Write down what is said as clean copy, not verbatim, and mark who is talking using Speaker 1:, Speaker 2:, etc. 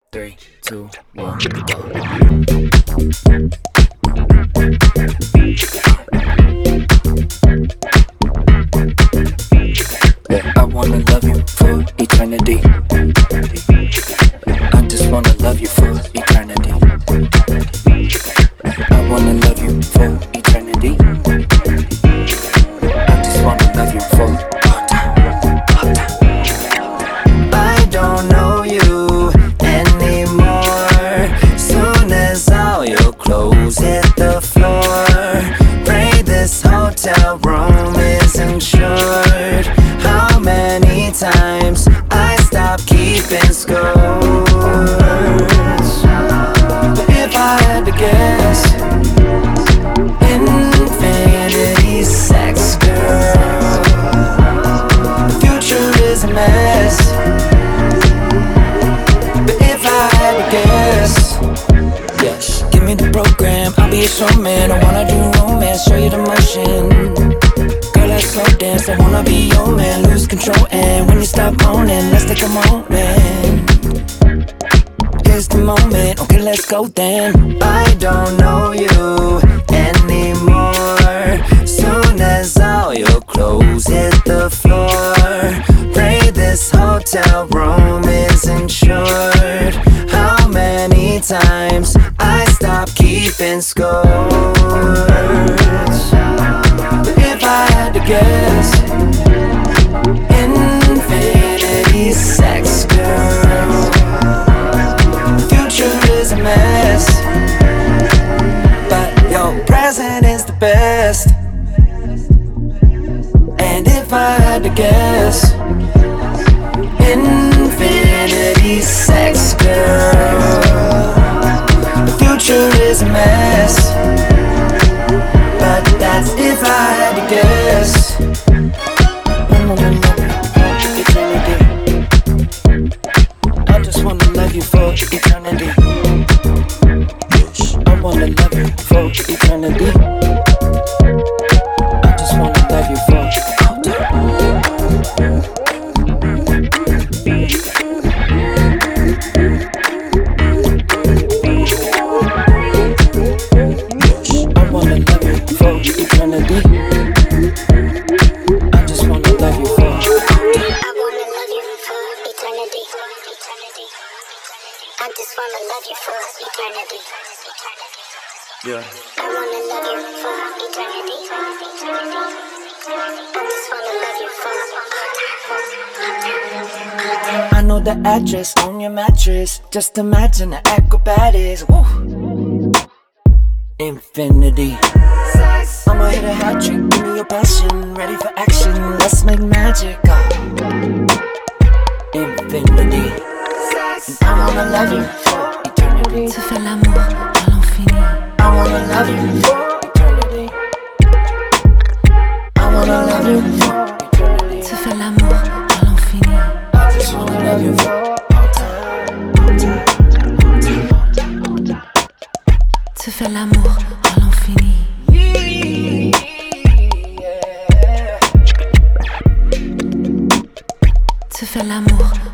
Speaker 1: 3, 2, 1, go. Yeah, I wanna love you for eternity. I just wanna love you for eternity. I wanna love you for eternity. I just wanna love you for all time, all time. I don't know you anymore. Soon as all your clothes hit the floor, pray this hotel room is insured. How many times I stopped keeping score? But if I had to guess, infinity sex, girl. The future is a mess. But if I had to guess, yes, give me the program, I'll be a showman. I wanna do romance, show you the motion. Girl, let's slow dance, I wanna be your man. Lose control, and when you stop moaning, let's take a moment. Here's the moment, okay, let's go then. I don't know you anymore. Soon as all your clothes hit the floor, pray this hotel room is insured. How many times I stopped keeping score? But if I had to guess, infinity sex, girl. The future is a mess, but your present is the best. And if I had to guess, infinity sex, girl. The future is a mess, but that's if I had to guess. I just wanna love you for eternity. I wanna love you for eternity. I just wanna love you for all time. I wanna love you for eternity. I just wanna love you for all time.
Speaker 2: I wanna love you for eternity. I just wanna love you for eternity.
Speaker 1: Yeah.
Speaker 2: I wanna love you for eternity. I just wanna love you for all time.
Speaker 1: I know the address on your mattress. Just imagine the acrobatics. Woo. Infinity. I'ma hit a hat trick. Give me your passion. Ready for action. Let's make magic. Infinity. And I wanna love you for eternity.
Speaker 3: Se faire l'amour à l'infini.
Speaker 1: I wanna love you for eternity. I wanna love you for eternity.
Speaker 3: Se faire l'amour à l'infini.
Speaker 1: I just wanna love you for all time, all time, all time.
Speaker 3: Se faire l'amour à l'infini. Se faire l'amour